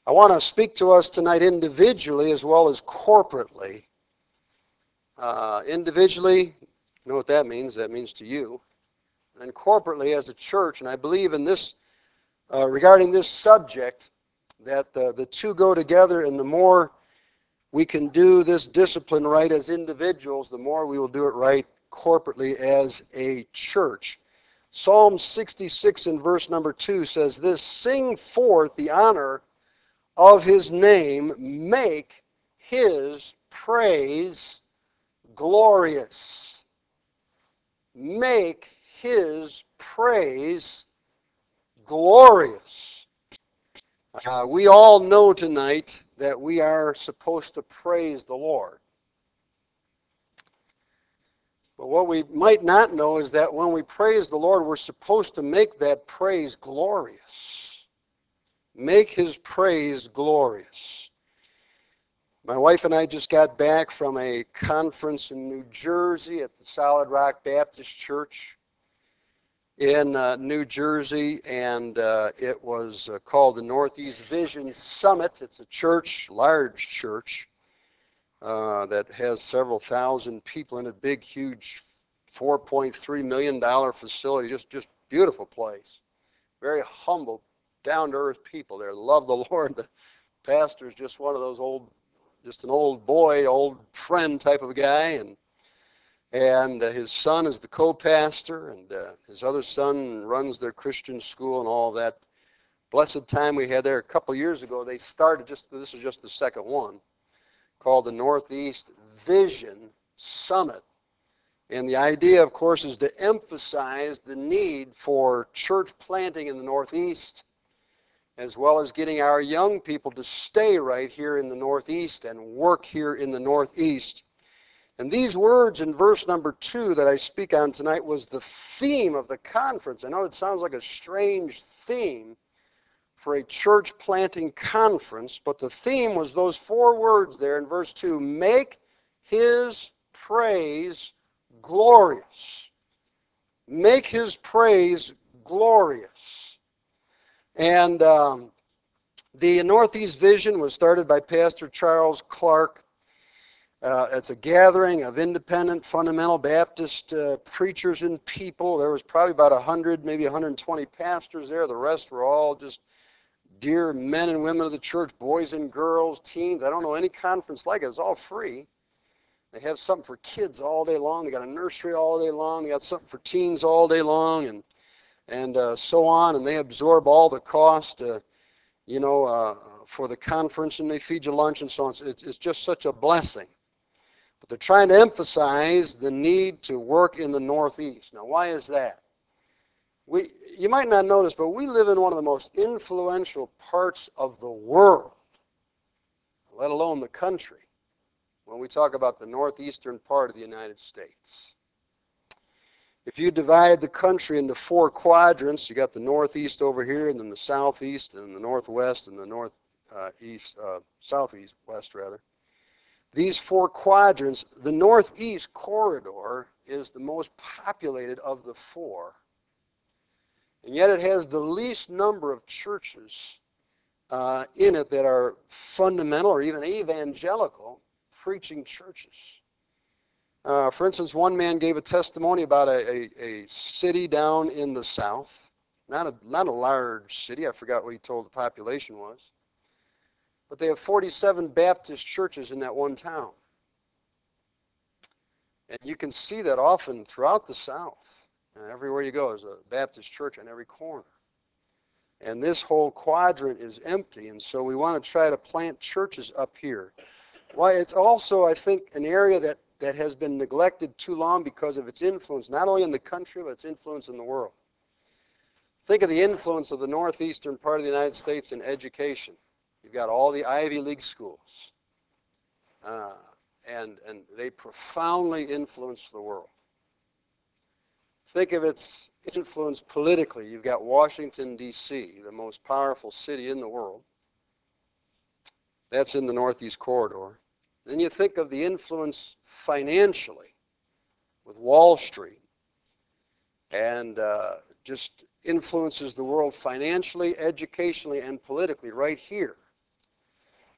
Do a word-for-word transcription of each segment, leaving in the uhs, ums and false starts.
I want to speak to us tonight individually as well as corporately. Uh, individually, you know what that means? That means to you. And corporately as a church, and I believe in this, uh, regarding this subject, that the, the two go together, and the more we can do this discipline right as individuals, the more we will do it right corporately as a church. Psalm sixty-six in verse number two says this, "Sing forth the honor of his name, make his praise glorious." Make his praise glorious. Uh, we all know tonight that we are supposed to praise the Lord. But what we might not know is that when we praise the Lord, we're supposed to make that praise glorious. Make his praise glorious. My wife and I just got back from a conference in New Jersey at the Solid Rock Baptist Church in uh, New Jersey, and uh, it was uh, called the Northeast Vision Summit. It's a church, large church, uh, that has several thousand people in a big, huge four point three million dollars facility, just, just beautiful place. Very humble, down-to-earth people there. Love the Lord. The pastor's just one of those old, just an old boy, old friend type of a guy, and and uh, his son is the co-pastor, and uh, his other son runs their Christian school and all that. Blessed time we had there a couple years ago. They started, just this is just the second one, called the Northeast Vision Summit. And the idea, of course, is to emphasize the need for church planting in the Northeast, as well as getting our young people to stay right here in the Northeast and work here in the Northeast. And these words in verse number two that I speak on tonight was the theme of the conference. I know it sounds like a strange theme for a church planting conference, but the theme was those four words there in verse two, make his praise glorious. Make his praise glorious. And um, the Northeast Vision was started by Pastor Charles Clark. Uh, it's a gathering of independent fundamental Baptist uh, preachers and people. There was probably about one hundred, maybe one hundred twenty pastors there. The rest were all just dear men and women of the church, boys and girls, teens. I don't know any conference like it. It's all free. They have something for kids all day long. They got a nursery all day long. They got something for teens all day long, and and uh, so on. And they absorb all the cost, uh, you know, uh, for the conference, and they feed you lunch and so on. It's, it's just such a blessing. But they're trying to emphasize the need to work in the Northeast. Now, why is that? We, you might not know this, but we live in one of the most influential parts of the world, let alone the country, when we talk about the northeastern part of the United States. If you divide the country into four quadrants, you got the northeast over here, and then the southeast, and the northwest, and the northeast, uh, southeast, west rather. These four quadrants, the northeast corridor is the most populated of the four. And yet it has the least number of churches uh, in it that are fundamental or even evangelical preaching churches. Uh, for instance, one man gave a testimony about a, a, a city down in the south, not a, not a large city. I forgot what he told the population was. But they have forty-seven Baptist churches in that one town. And you can see that often throughout the South. Uh, everywhere you go, there's a Baptist church on every corner. And this whole quadrant is empty, and so we want to try to plant churches up here. Why? It's also, I think, an area that, that has been neglected too long because of its influence, not only in the country, but its influence in the world. Think of the influence of the northeastern part of the United States in education. You've got all the Ivy League schools. Uh, and, and they profoundly influence the world. Think of its influence politically. You've got Washington, D C, the most powerful city in the world. That's in the Northeast Corridor. Then you think of the influence financially with Wall Street, and uh, just influences the world financially, educationally, and politically right here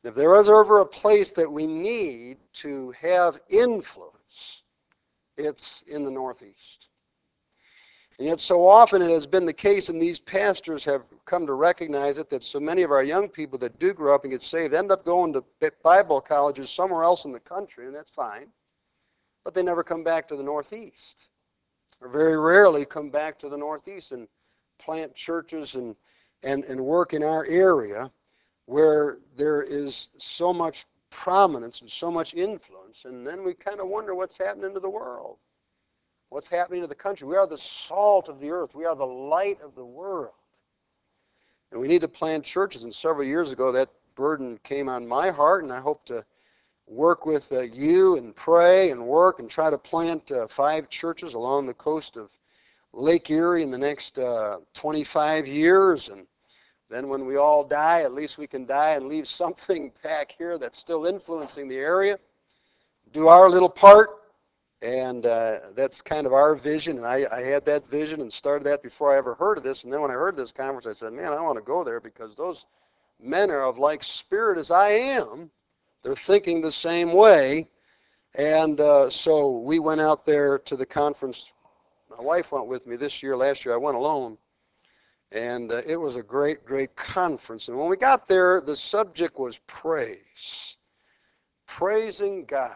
If there is ever a place that we need to have influence, it's in the Northeast. And yet so often it has been the case, and these pastors have come to recognize it, that so many of our young people that do grow up and get saved end up going to Bible colleges somewhere else in the country, and that's fine, but they never come back to the Northeast, or very rarely come back to the Northeast and plant churches and, and, and work in our area where there is so much prominence and so much influence, and then we kind of wonder what's happening to the world. What's happening to the country? We are the salt of the earth. We are the light of the world. And we need to plant churches. And several years ago, that burden came on my heart, and I hope to work with uh, you and pray and work and try to plant uh, five churches along the coast of Lake Erie in the next uh, twenty-five years. And then when we all die, at least we can die and leave something back here that's still influencing the area. Do our little part. And uh, that's kind of our vision. And I, I had that vision and started that before I ever heard of this. And then when I heard this conference, I said, man, I want to go there because those men are of like spirit as I am. They're thinking the same way. And uh, so we went out there to the conference. My wife went with me this year. Last year I went alone. And uh, it was a great, great conference. And when we got there, the subject was praise. Praising God.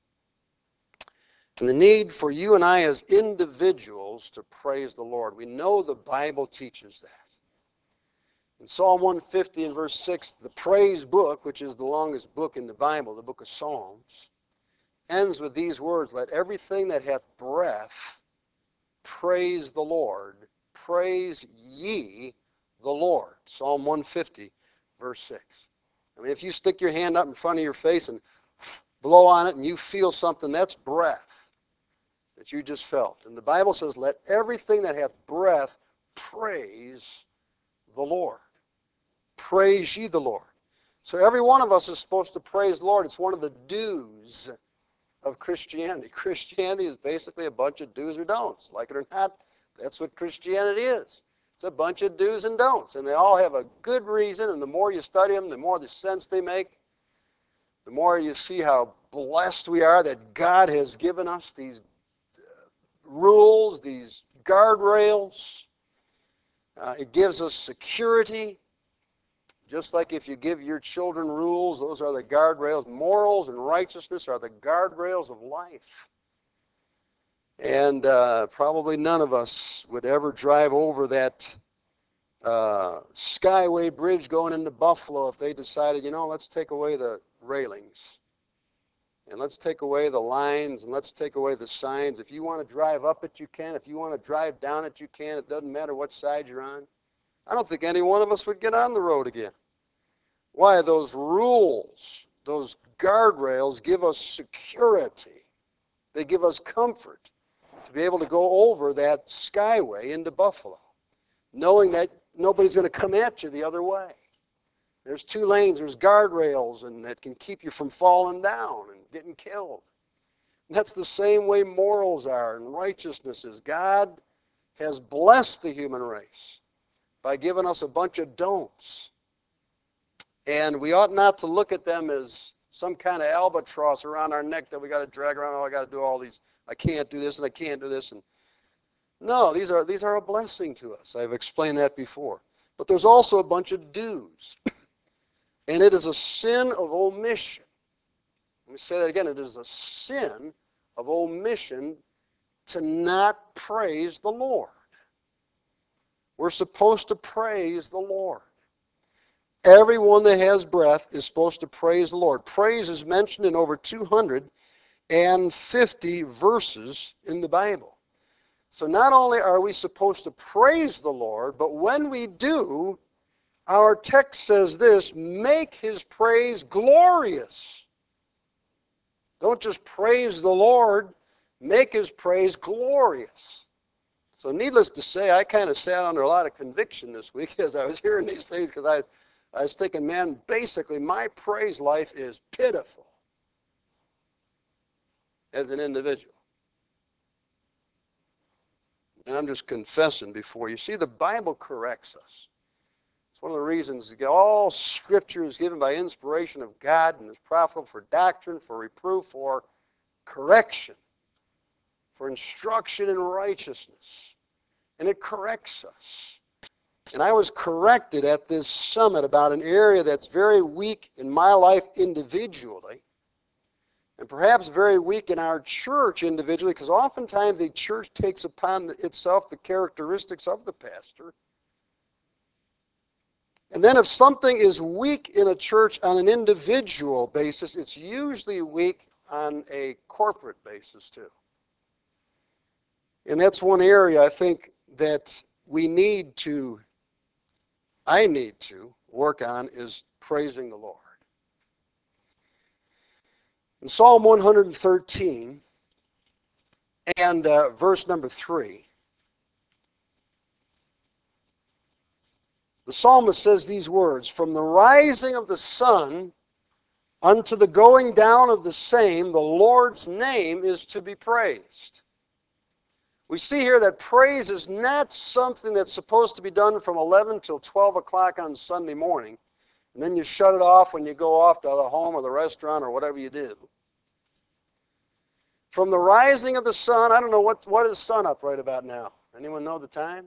And the need for you and I as individuals to praise the Lord. We know the Bible teaches that. In Psalm one fifty and verse six, the praise book, which is the longest book in the Bible, the book of Psalms, ends with these words, let everything that hath breath praise the Lord. Praise ye the Lord. Psalm one fifty, verse six. I mean, if you stick your hand up in front of your face and blow on it and you feel something, that's breath that you just felt. And the Bible says, let everything that hath breath praise the Lord. Praise ye the Lord. So every one of us is supposed to praise the Lord. It's one of the do's of Christianity. Christianity is basically a bunch of do's or don'ts. Like it or not, that's what Christianity is. It's a bunch of do's and don'ts. And they all have a good reason, and the more you study them, the more the sense they make. The more you see how blessed we are that God has given us these rules, these guardrails. Uh, it gives us security. Just like if you give your children rules, those are the guardrails. Morals and righteousness are the guardrails of life. And uh, probably none of us would ever drive over that uh, Skyway Bridge going into Buffalo if they decided, you know, let's take away the railings. And let's take away the lines, and let's take away the signs. If you want to drive up it, you can. If you want to drive down it, you can. It doesn't matter what side you're on. I don't think any one of us would get on the road again. Why? Those rules, those guardrails give us security. They give us comfort to be able to go over that skyway into Buffalo, knowing that nobody's going to come at you the other way. There's two lanes, there's guardrails, and that can keep you from falling down and getting killed. And that's the same way morals are and righteousness is. God has blessed the human race by giving us a bunch of don'ts. And we ought not to look at them as some kind of albatross around our neck that we got to drag around. Oh, I got to do all these. I can't do this and I can't do this. And no, these are these are a blessing to us. I've explained that before. But there's also a bunch of do's. And it is a sin of omission. Let me say that again. It is a sin of omission to not praise the Lord. We're supposed to praise the Lord. Everyone that has breath is supposed to praise the Lord. Praise is mentioned in over two hundred fifty verses in the Bible. So not only are we supposed to praise the Lord, but when we do, our text says this, make his praise glorious. Don't just praise the Lord, make his praise glorious. So needless to say, I kind of sat under a lot of conviction this week as I was hearing these things because I, I was thinking, man, basically my praise life is pitiful as an individual. And I'm just confessing before you. See, the Bible corrects us. It's one of the reasons all Scripture is given by inspiration of God and is profitable for doctrine, for reproof, for correction, for instruction in righteousness. And it corrects us. And I was corrected at this summit about an area that's very weak in my life individually, and perhaps very weak in our church individually, because oftentimes the church takes upon itself the characteristics of the pastor. And then if something is weak in a church on an individual basis, it's usually weak on a corporate basis too. And that's one area I think that we need to, I need to work on, is praising the Lord. In Psalm one hundred thirteen and uh, verse number three, the psalmist says these words, "From the rising of the sun unto the going down of the same, the Lord's name is to be praised." We see here that praise is not something that's supposed to be done from eleven till twelve o'clock on Sunday morning, and then you shut it off when you go off to the home or the restaurant or whatever you do. From the rising of the sun, I don't know, what, what is sun up right about now? Anyone know the time?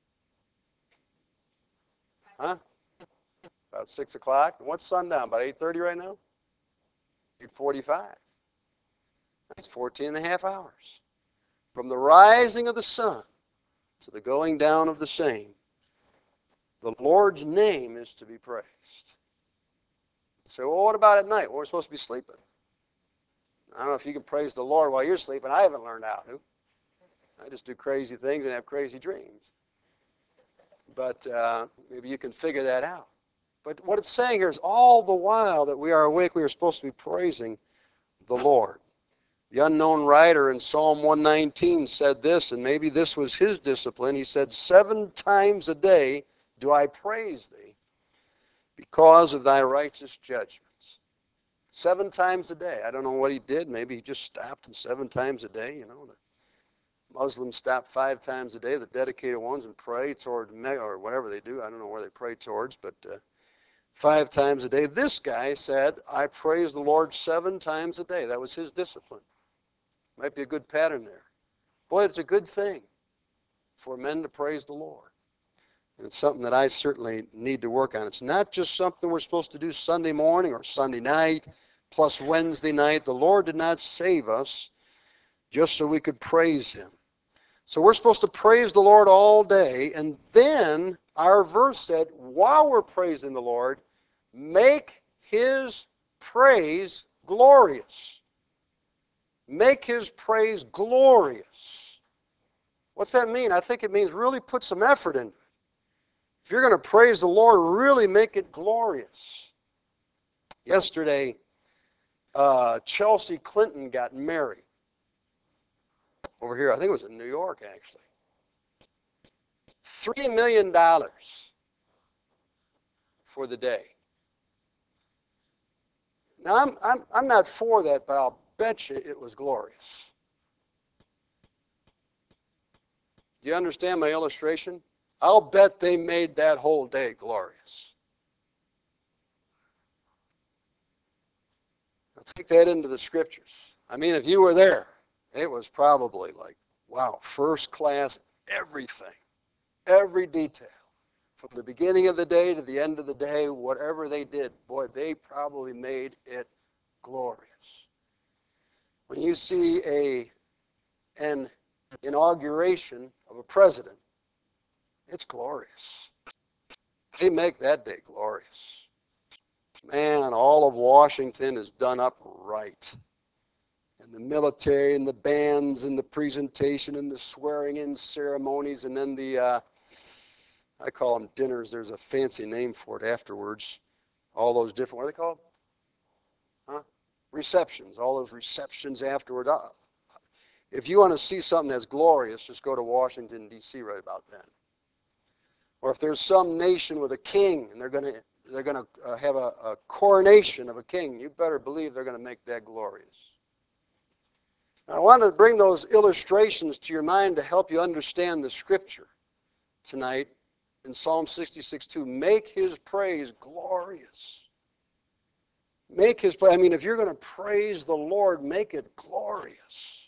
Huh? About six o'clock. What's sundown? About eight thirty right now? eight forty-five. That's fourteen and a half hours. From the rising of the sun to the going down of the same, the Lord's name is to be praised. So, well, what about at night? Well, we're supposed to be sleeping. I don't know if you can praise the Lord while you're sleeping. I haven't learned how to. I just do crazy things and have crazy dreams. But uh, maybe you can figure that out. But what it's saying here is all the while that we are awake, we are supposed to be praising the Lord. The unknown writer in Psalm one nineteen said this, and maybe this was his discipline. He said, "Seven times a day do I praise thee because of thy righteous judgments." Seven times a day. I don't know what he did. Maybe he just stopped and seven times a day. You know, the Muslims stop five times a day, the dedicated ones, and pray toward, or whatever they do. I don't know where they pray towards, but uh, five times a day. This guy said, "I praise the Lord seven times a day." That was his discipline. Might be a good pattern there. Boy, it's a good thing for men to praise the Lord. And it's something that I certainly need to work on. It's not just something we're supposed to do Sunday morning or Sunday night plus Wednesday night. The Lord did not save us just so we could praise Him. So we're supposed to praise the Lord all day. And then our verse said, while we're praising the Lord, make His praise glorious. Make His praise glorious. What's that mean? I think it means really put some effort into it. If you're going to praise the Lord, really make it glorious. Yesterday, uh, Chelsea Clinton got married. Over here, I think it was in New York, actually. Three million dollars for the day. Now, I'm, I'm, I'm not for that, but I'll bet you it was glorious. Do you understand my illustration? I'll bet they made that whole day glorious. Now take that into the Scriptures. I mean, if you were there, it was probably like, wow, first class, everything, every detail. From the beginning of the day to the end of the day, whatever they did, boy, they probably made it glorious. When you see a an inauguration of a president, it's glorious. They make that day glorious. Man, all of Washington is done up right. And the military and the bands and the presentation and the swearing-in ceremonies and then the, uh, I call them dinners. There's a fancy name for it afterwards. All those different, what are they called? Huh? Receptions. All those receptions afterward. Uh, if you want to see something that's glorious, just go to Washington, D C right about then. Or if there's some nation with a king and they're going to they're going to uh, have a, a coronation of a king, you better believe they're going to make that glorious. Now, I want to bring those illustrations to your mind to help you understand the Scripture tonight in Psalm sixty-six two, make his praise glorious. Make his praise, I mean, if you're going to praise the Lord, make it glorious.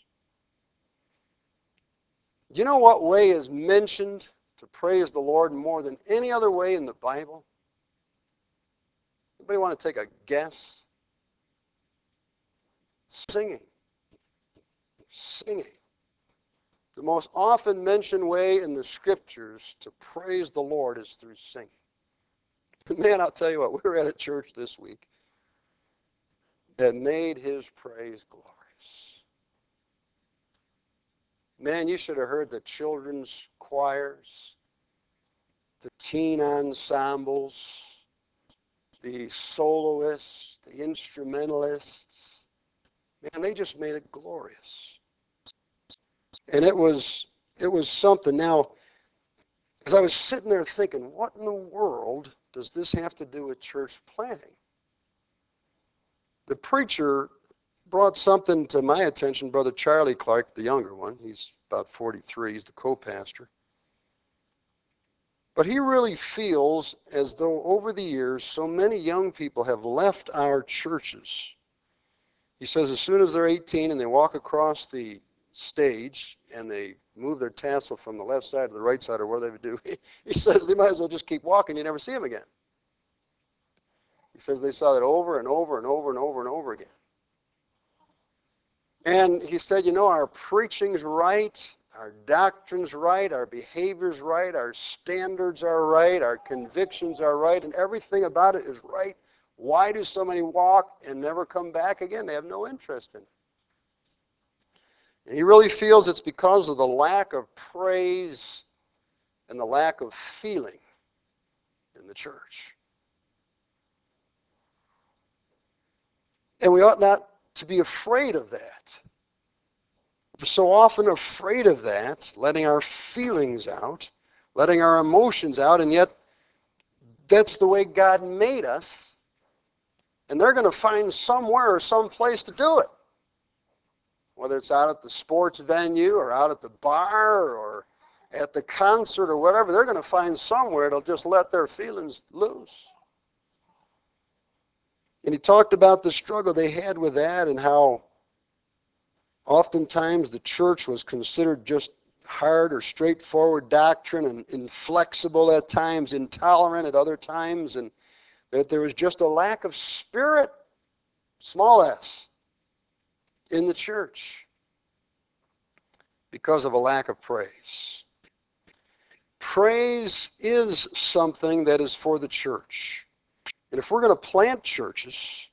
Do you know what way is mentioned to praise the Lord more than any other way in the Bible? Anybody want to take a guess? Singing. Singing. The most often mentioned way in the Scriptures to praise the Lord is through singing. Man, I'll tell you what, we were at a church this week that made his praise glorious. Man, you should have heard the children's choirs, the teen ensembles, the soloists, the instrumentalists. Man, they just made it glorious. And it was it was something. Now, as I was sitting there thinking, what in the world does this have to do with church planting? The preacher brought something to my attention, Brother Charlie Clark, the younger one. He's about forty-three. He's the co-pastor. But he really feels as though over the years, so many young people have left our churches. He says as soon as they're eighteen and they walk across the stage and they move their tassel from the left side to the right side or whatever they do, he says they might as well just keep walking. You never see them again. He says they saw that over and over and over and over and over again. And he said, you know, our preaching's right, our doctrine's right, our behavior's right, our standards are right, our convictions are right, and everything about it is right. Why do so many walk and never come back again? They have no interest in it. And he really feels it's because of the lack of praise and the lack of feeling in the church. And we ought not to be afraid of that. We're so often afraid of that, letting our feelings out, letting our emotions out, and yet that's the way God made us. And they're going to find somewhere or some place to do it. Whether it's out at the sports venue or out at the bar or at the concert or whatever, they're going to find somewhere they'll just let their feelings loose. And he talked about the struggle they had with that and how oftentimes the church was considered just hard or straightforward doctrine and inflexible at times, intolerant at other times, and that there was just a lack of spirit, small s, in the church because of a lack of praise. Praise is something that is for the church. And if we're going to plant churches,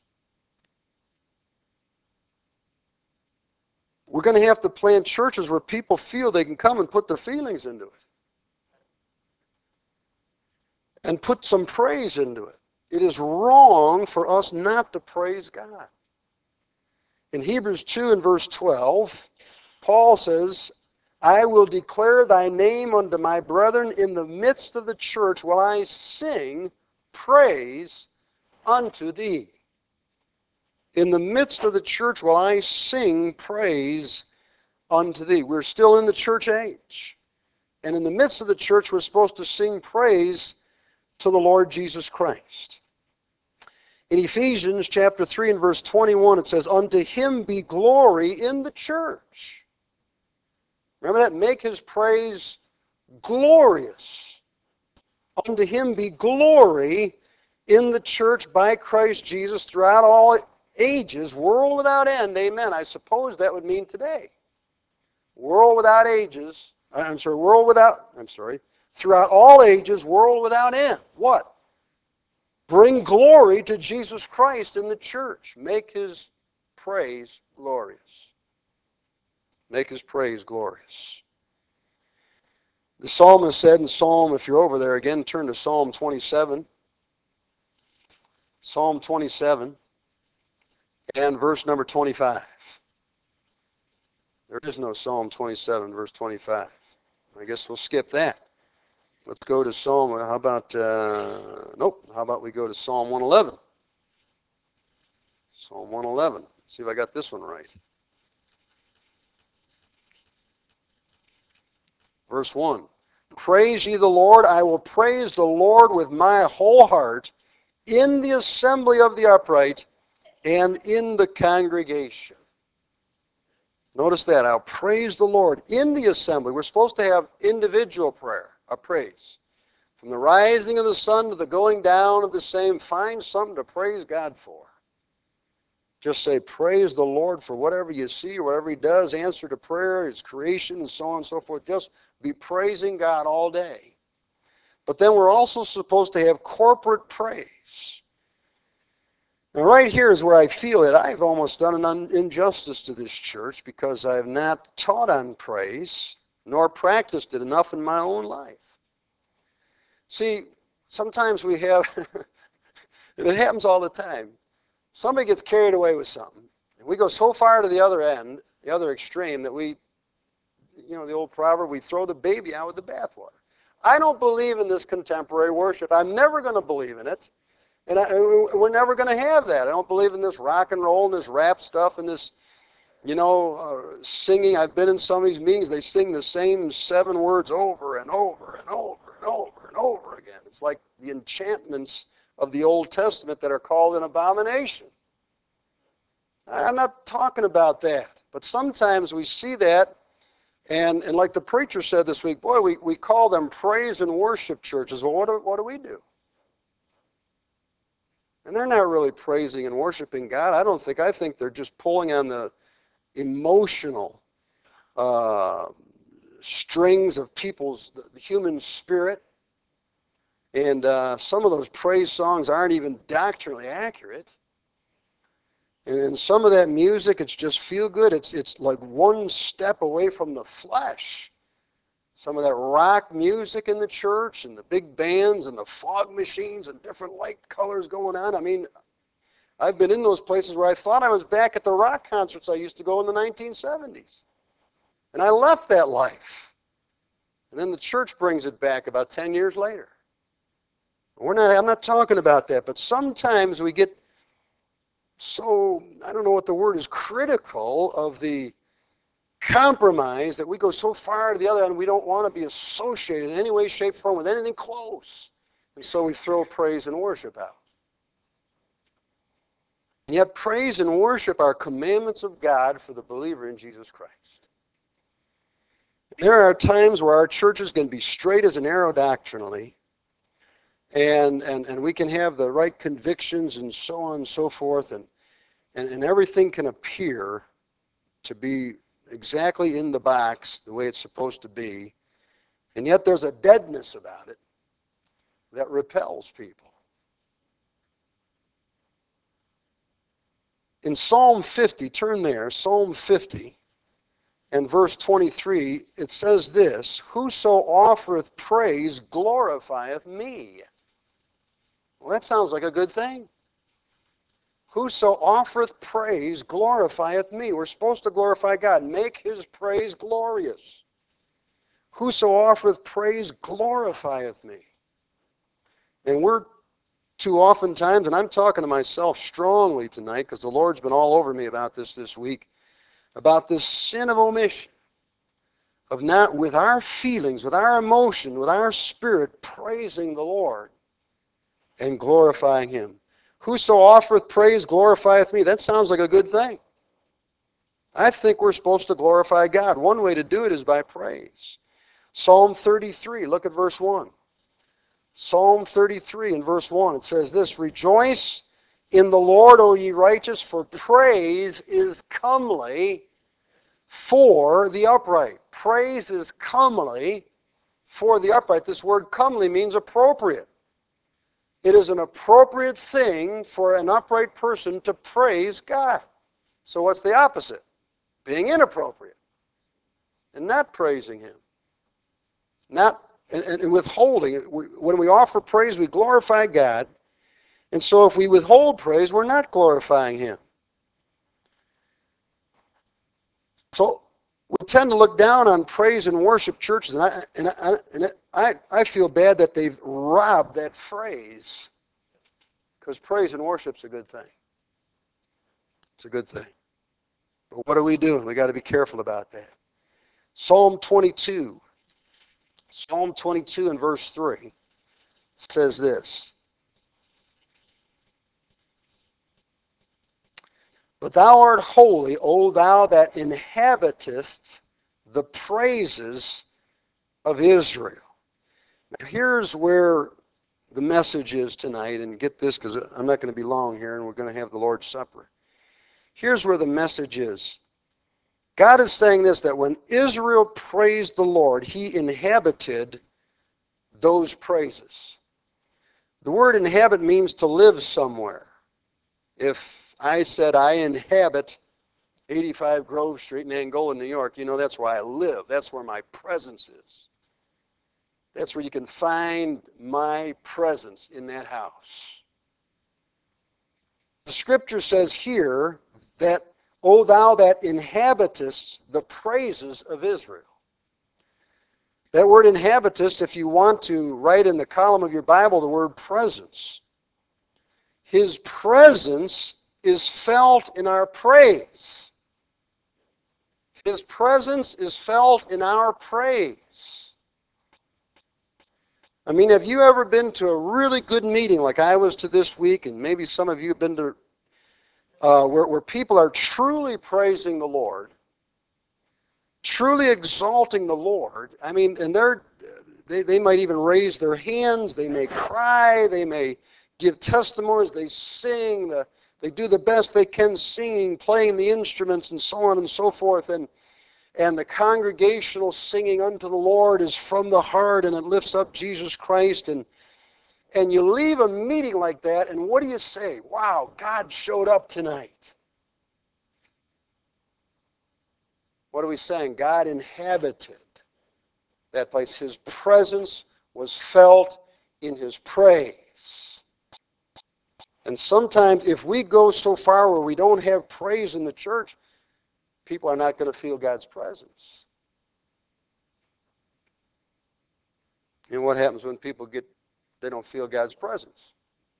we're going to have to plant churches where people feel they can come and put their feelings into it. And put some praise into it. It is wrong for us not to praise God. In Hebrews two and verse twelve, Paul says, I will declare thy name unto my brethren in the midst of the church while I sing praise unto thee. In the midst of the church while I sing praise unto thee. We're still in the church age. And in the midst of the church, we're supposed to sing praise to the Lord Jesus Christ. In Ephesians chapter three and verse twenty-one, it says, unto him be glory in the church. Remember that? Make his praise glorious. Unto him be glory in the church by Christ Jesus throughout all ages, world without end. Amen. I suppose that would mean today. World without ages. I'm sorry, world without, I'm sorry, throughout all ages, world without end. What? Bring glory to Jesus Christ in the church. Make his praise glorious. Make his praise glorious. The psalmist said in Psalm, if you're over there again, turn to Psalm twenty-seven. Psalm twenty-seven and verse number twenty-five. There is no Psalm twenty-seven, verse twenty-five. I guess we'll skip that. Let's go to Psalm, how about, uh, nope, how about we go to Psalm one eleven. Psalm one eleven. See if I got this one right. Verse one. Praise ye the Lord. I will praise the Lord with my whole heart in the assembly of the upright and in the congregation. Notice that. I'll praise the Lord in the assembly. We're supposed to have individual prayer, a praise. From the rising of the sun to the going down of the same, find something to praise God for. Just say, praise the Lord for whatever you see, whatever he does, answer to prayer, his creation, and so on and so forth. Just be praising God all day. But then we're also supposed to have corporate praise. Now right here is where I feel that I've almost done an injustice to this church because I have not taught on praise nor practiced it enough in my own life. See, sometimes we have, and it happens all the time, somebody gets carried away with something. And we go so far to the other end, the other extreme, that we, you know, the old proverb, we throw the baby out with the bathwater. I don't believe in this contemporary worship. I'm never going to believe in it. And I, we're never going to have that. I don't believe in this rock and roll and this rap stuff and this, you know, uh, singing. I've been in some of these meetings. They sing the same seven words over and over and over and over and over again. It's like the enchantments of the Old Testament that are called an abomination. I'm not talking about that. But sometimes we see that, and, and like the preacher said this week, boy, we, we call them praise and worship churches. Well, what do, what do we do? And they're not really praising and worshiping God. I don't think. I think they're just pulling on the emotional uh, strings of people's, the, the human spirit. And uh, some of those praise songs aren't even doctrinally accurate. And in some of that music, it's just feel good. It's, it's like one step away from the flesh. Some of that rock music in the church and the big bands and the fog machines and different light colors going on. I mean, I've been in those places where I thought I was back at the rock concerts I used to go in the nineteen seventies. And I left that life. And then the church brings it back about ten years later. We're not, I'm not talking about that, but sometimes we get so, I don't know what the word is, critical of the compromise that we go so far to the other end we don't want to be associated in any way, shape, or form with anything close. And so we throw praise and worship out. And yet praise and worship are commandments of God for the believer in Jesus Christ. There are times where our churches can be straight as an arrow doctrinally, and, and, and we can have the right convictions and so on and so forth, and, and, and everything can appear to be exactly in the box the way it's supposed to be, and yet there's a deadness about it that repels people. In Psalm fifty, turn there, Psalm fifty, and verse twenty-three, it says this, whoso offereth praise glorifieth me. Well, that sounds like a good thing. Whoso offereth praise glorifieth me. We're supposed to glorify God. Make his praise glorious. Whoso offereth praise glorifieth me. And we're too often times, and I'm talking to myself strongly tonight because the Lord's been all over me about this this week, about this sin of omission, of not with our feelings, with our emotion, with our spirit, praising the Lord and glorifying him. Whoso offereth praise glorifieth me. That sounds like a good thing. I think we're supposed to glorify God. One way to do it is by praise. Psalm thirty-three, look at verse one. Psalm thirty-three and verse one, it says this, rejoice in the Lord, O ye righteous, for praise is comely for the upright. Praise is comely for the upright. This word comely means appropriate. It is an appropriate thing for an upright person to praise God. So what's the opposite? Being inappropriate and not praising him. Not and, and withholding. When we offer praise, we glorify God. And so if we withhold praise, we're not glorifying him. So we tend to look down on praise and worship churches, and I and I, and I, I feel bad that they've robbed that phrase, because praise and worship's a good thing. It's a good thing. But what are we doing? We got to be careful about that. Psalm twenty-two. Psalm twenty-two and verse three says this, "But thou art holy, O thou that inhabitest the praises of Israel." Now here's where the message is tonight, and get this because I'm not going to be long here and we're going to have the Lord's Supper. Here's where the message is. God is saying this, that when Israel praised the Lord, he inhabited those praises. The word inhabit means to live somewhere. If I said I inhabit eighty-five Grove Street in Angola, New York, you know that's where I live. That's where my presence is. That's where you can find my presence, in that house. The scripture says here that, "O thou that inhabitest the praises of Israel." That word inhabitest, if you want to write in the column of your Bible the word presence. His presence is felt in our praise. His presence is felt in our praise. I mean, have you ever been to a really good meeting like I was to this week, and maybe some of you have been to, uh, where, where people are truly praising the Lord, truly exalting the Lord? I mean, and they're, they, they might even raise their hands, they may cry, they may give testimonies, they sing, the, they do the best they can singing, playing the instruments, and so on and so forth, and And the congregational singing unto the Lord is from the heart, and it lifts up Jesus Christ. And, and you leave a meeting like that, and what do you say? Wow, God showed up tonight. What are we saying? God inhabited that place. His presence was felt in his praise. And sometimes if we go so far where we don't have praise in the church, people are not going to feel God's presence. And what happens when people get, they don't feel God's presence?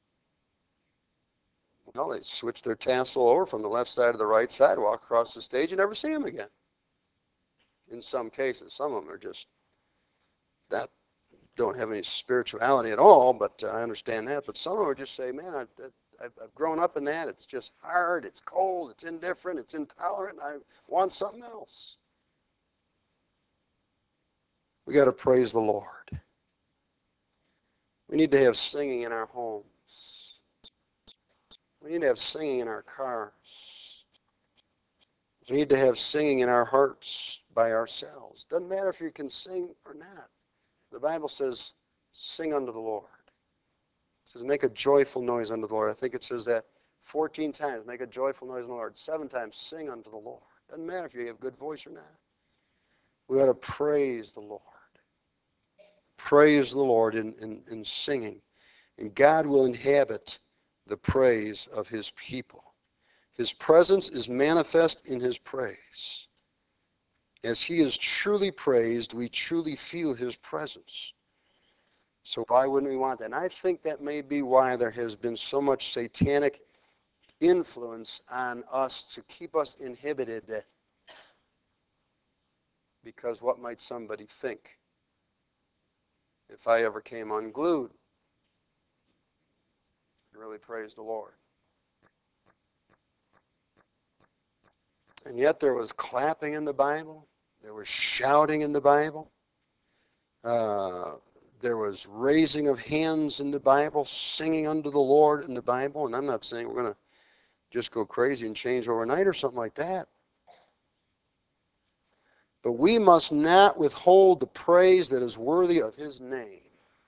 Well, they switch their tassel over from the left side to the right side, walk across the stage, and never see him again. In some cases. Some of them are just, that don't have any spirituality at all, but uh, I understand that. But some of them are just say, man, I've, I've, I've grown up in that. It's just hard, it's cold, it's indifferent, it's intolerant. I want something else. We got to praise the Lord. We need to have singing in our homes. We need to have singing in our cars. We need to have singing in our hearts by ourselves. Doesn't matter if you can sing or not. The Bible says, sing unto the Lord. It says, make a joyful noise unto the Lord. I think it says that fourteen times. Make a joyful noise unto the Lord. Seven times, sing unto the Lord. Doesn't matter if you have good voice or not. We ought to praise the Lord. Praise the Lord in, in, in singing. And God will inhabit the praise of his people. His presence is manifest in his praise. As he is truly praised, we truly feel his presence. So why wouldn't we want that? And I think that may be why there has been so much satanic influence on us to keep us inhibited. Because what might somebody think if I ever came unglued and really praised the Lord? And yet there was clapping in the Bible. There was shouting in the Bible. Uh, there was raising of hands in the Bible, singing unto the Lord in the Bible. And I'm not saying we're going to just go crazy and change overnight or something like that. But we must not withhold the praise that is worthy of his name.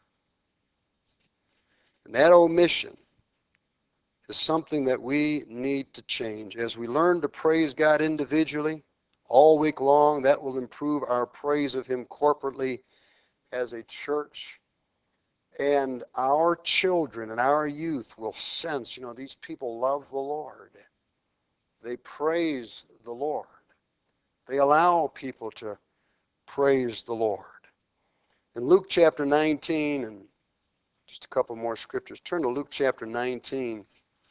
And that omission is something that we need to change. As we learn to praise God individually all week long, that will improve our praise of him corporately as a church. And our children and our youth will sense, you know, these people love the Lord. They praise the Lord. They allow people to praise the Lord. In Luke chapter nineteen, and just a couple more scriptures, turn to Luke chapter nineteen.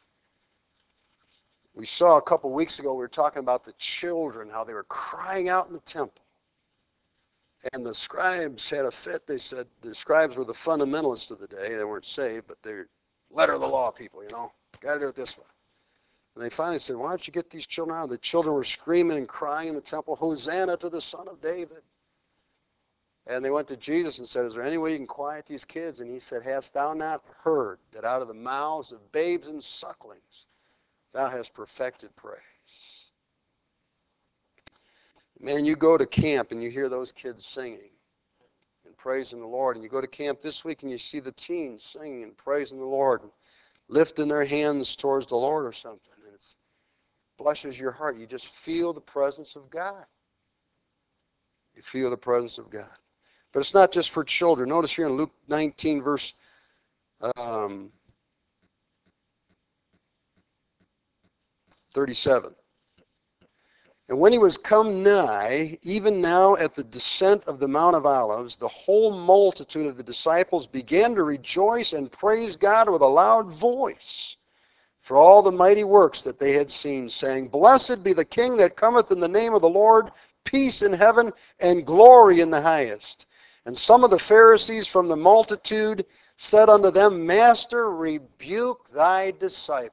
We saw a couple weeks ago, we were talking about the children, how they were crying out in the temple. And the scribes had a fit. They said the scribes were the fundamentalists of the day. They weren't saved, but they're letter of the law people, you know. Got to do it this way. And they finally said, why don't you get these children out? The children were screaming and crying in the temple, Hosanna to the Son of David. And they went to Jesus and said, is there any way you can quiet these kids? And he said, hast thou not heard that out of the mouths of babes and sucklings thou hast perfected praise? Man, you go to camp and you hear those kids singing and praising the Lord. And you go to camp this week and you see the teens singing and praising the Lord, and lifting their hands towards the Lord or something. And it blesses your heart. You just feel the presence of God. You feel the presence of God. But it's not just for children. Notice here in Luke nineteen, verse um, thirty-seven. And when he was come nigh, even now at the descent of the Mount of Olives, the whole multitude of the disciples began to rejoice and praise God with a loud voice for all the mighty works that they had seen, saying, Blessed be the King that cometh in the name of the Lord, peace in heaven and glory in the highest. And some of the Pharisees from the multitude said unto them, Master, rebuke thy disciples.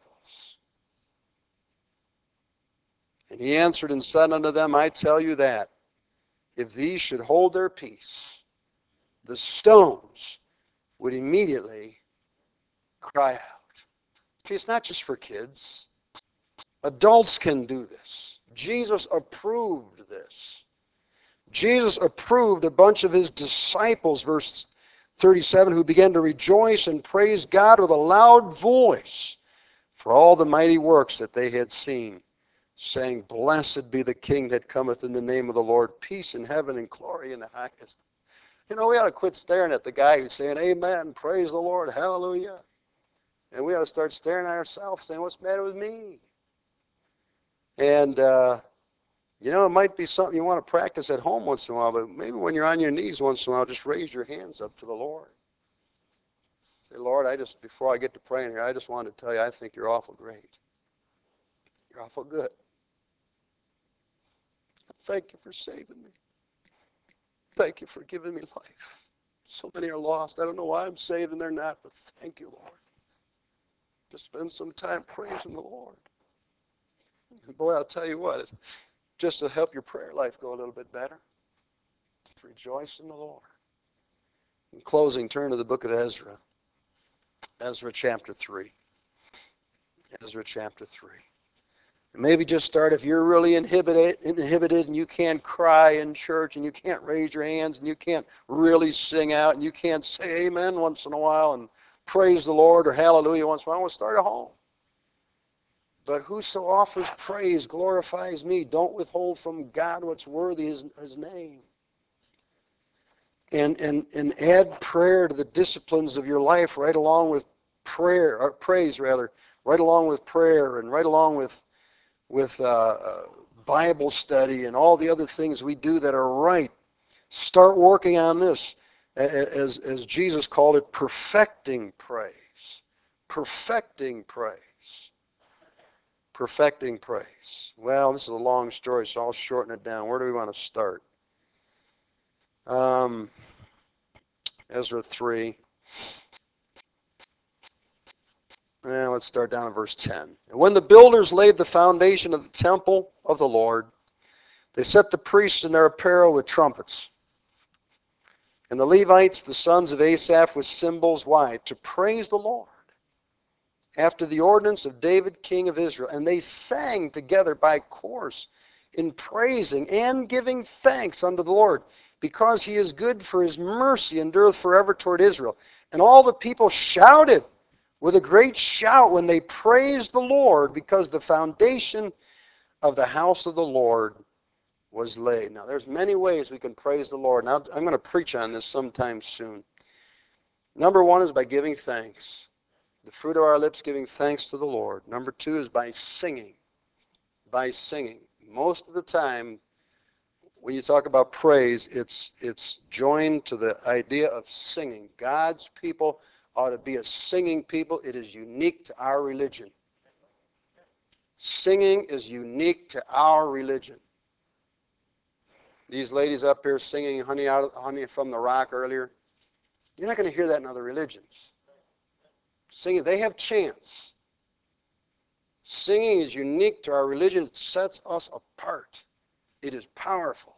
And he answered and said unto them, I tell you that, if these should hold their peace, the stones would immediately cry out. See, it's not just for kids. Adults can do this. Jesus approved this. Jesus approved a bunch of his disciples, verse thirty-seven, who began to rejoice and praise God with a loud voice for all the mighty works that they had seen, saying, Blessed be the King that cometh in the name of the Lord, peace in heaven and glory in the highest. You know, we ought to quit staring at the guy who's saying, Amen, praise the Lord, hallelujah. And we ought to start staring at ourselves, saying, what's the matter with me? And, uh, you know, it might be something you want to practice at home once in a while, but maybe when you're on your knees once in a while, just raise your hands up to the Lord. Say, Lord, I just, before I get to praying here, I just wanted to tell you I think you're awful great. You're awful good. Thank you for saving me. Thank you for giving me life. So many are lost. I don't know why I'm saved and they're not, but thank you, Lord. Just spend some time praising the Lord. And boy, I'll tell you what, it's just to help your prayer life go a little bit better. Just rejoice in the Lord. In closing, turn to the book of Ezra. Ezra chapter three. Ezra chapter three. Maybe just start if you're really inhibited, inhibited and you can't cry in church and you can't raise your hands and you can't really sing out and you can't say amen once in a while and praise the Lord or hallelujah once in a while. We'll start at home. But whoso offers praise glorifies me. Don't withhold from God what's worthy his, his name. And, and, and add prayer to the disciplines of your life right along with prayer, or praise rather, right along with prayer and right along with, with uh, Bible study and all the other things we do that are right. Start working on this, as, as Jesus called it, perfecting praise. Perfecting praise. Perfecting praise. Well, this is a long story, so I'll shorten it down. Where do we want to start? Um, Ezra three. And let's start down at verse ten. And when the builders laid the foundation of the temple of the Lord, they set the priests in their apparel with trumpets, and the Levites, the sons of Asaph, with cymbals. Why? To praise the Lord, after the ordinance of David, king of Israel. And they sang together by course in praising and giving thanks unto the Lord, because he is good, for his mercy endureth forever toward Israel. And all the people shouted with a great shout when they praised the Lord, because the foundation of the house of the Lord was laid. Now, there's many ways we can praise the Lord. Now, I'm going to preach on this sometime soon. Number one is by giving thanks. The fruit of our lips, giving thanks to the Lord. Number two is by singing. By singing. Most of the time, when you talk about praise, it's it's joined to the idea of singing. God's people ought to be a singing people. It is unique to our religion. Singing is unique to our religion. These ladies up here singing honey, out of, honey from the rock earlier, you're not going to hear that in other religions. Singing, they have chants. Singing is unique to our religion. It sets us apart. It is powerful.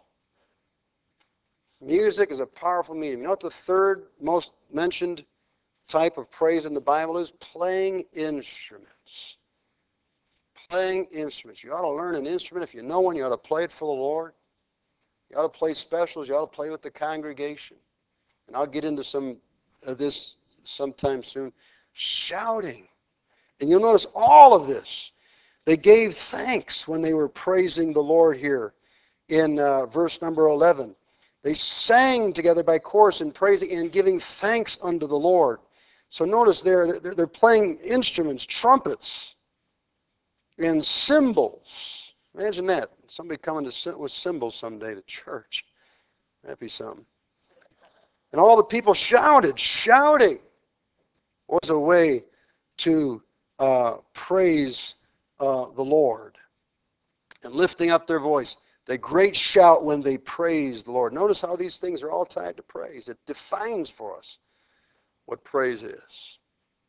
Music is a powerful medium. You know what the third most mentioned type of praise in the Bible is? Playing instruments. Playing instruments. You ought to learn an instrument. If you know one, you ought to play it for the Lord. You ought to play specials. You ought to play with the congregation. And I'll get into some of this sometime soon. Shouting. And you'll notice all of this. They gave thanks when they were praising the Lord here in uh, verse number eleven. They sang together by chorus in praising and giving thanks unto the Lord. So notice there, they're, they're playing instruments, trumpets, and cymbals. Imagine that. Somebody coming to with cymbals someday to church. That'd be something. And all the people shouted. Shouting was a way to uh, praise uh, the Lord. And lifting up their voice. They great shout when they praise the Lord. Notice how these things are all tied to praise. It defines for us what praise is.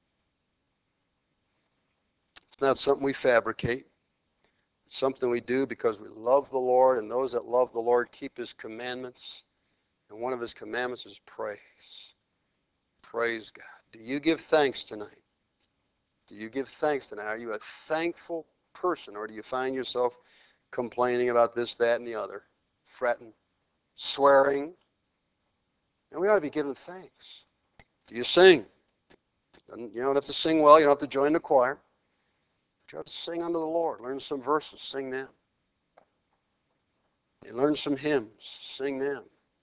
It's not something we fabricate. It's something we do because we love the Lord, and those that love the Lord keep His commandments. And one of His commandments is praise. Praise God. Do you give thanks tonight? Do you give thanks tonight? Are you a thankful person, or do you find yourself complaining about this, that, and the other, fretting, swearing? And we ought to be giving thanks. Do you sing? You don't have to sing well. You don't have to join the choir. But you have to sing unto the Lord. Learn some verses. Sing them. You learn some hymns. Sing them.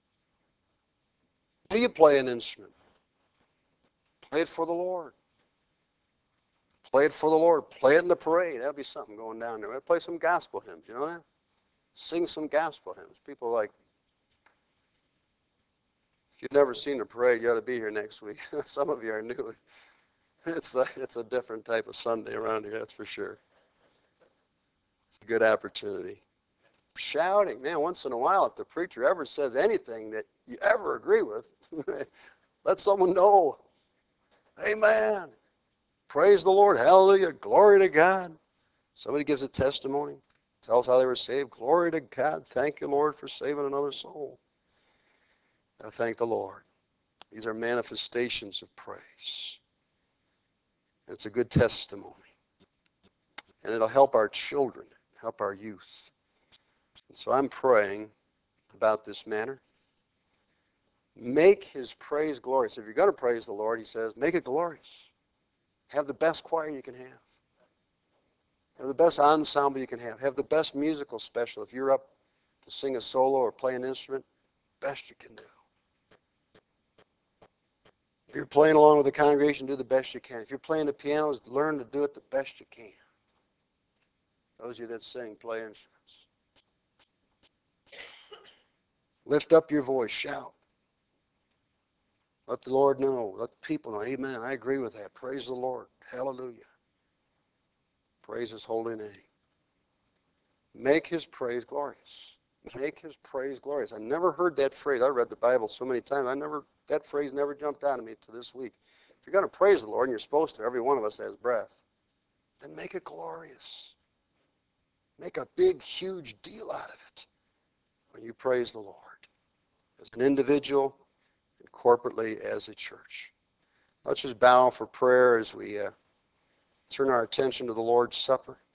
Do you play an instrument? Play it for the Lord. Play it for the Lord. Play it in the parade. That'll be something going down there. We'll play some gospel hymns. You know that? Sing some gospel hymns. People are like, if you've never seen a parade, you ought to be here next week. Some of you are new. It's a, it's a different type of Sunday around here, that's for sure. It's a good opportunity. Shouting, man, once in a while, if the preacher ever says anything that you ever agree with, let someone know. Amen. Praise the Lord. Hallelujah. Glory to God. Somebody gives a testimony, tells how they were saved. Glory to God. Thank you, Lord, for saving another soul. I thank the Lord. These are manifestations of praise. It's a good testimony. And it'll help our children, help our youth. And so I'm praying about this matter. Make His praise glorious. If you're going to praise the Lord, He says, make it glorious. Have the best choir you can have. Have the best ensemble you can have. Have the best musical special. If you're up to sing a solo or play an instrument, best you can do. If you're playing along with the congregation, do the best you can. If you're playing the pianos, learn to do it the best you can. Those of you that sing, play instruments. Lift up your voice, shout. Let the Lord know. Let the people know. Amen. I agree with that. Praise the Lord. Hallelujah. Praise His holy name. Make His praise glorious. Make His praise glorious. I never heard that phrase. I read the Bible so many times. I never that phrase never jumped out at me to this week. If you're going to praise the Lord, and you're supposed to, every one of us has breath, then make it glorious. Make a big, huge deal out of it when you praise the Lord, as an individual and corporately as a church. Let's just bow for prayer as we uh, turn our attention to the Lord's Supper.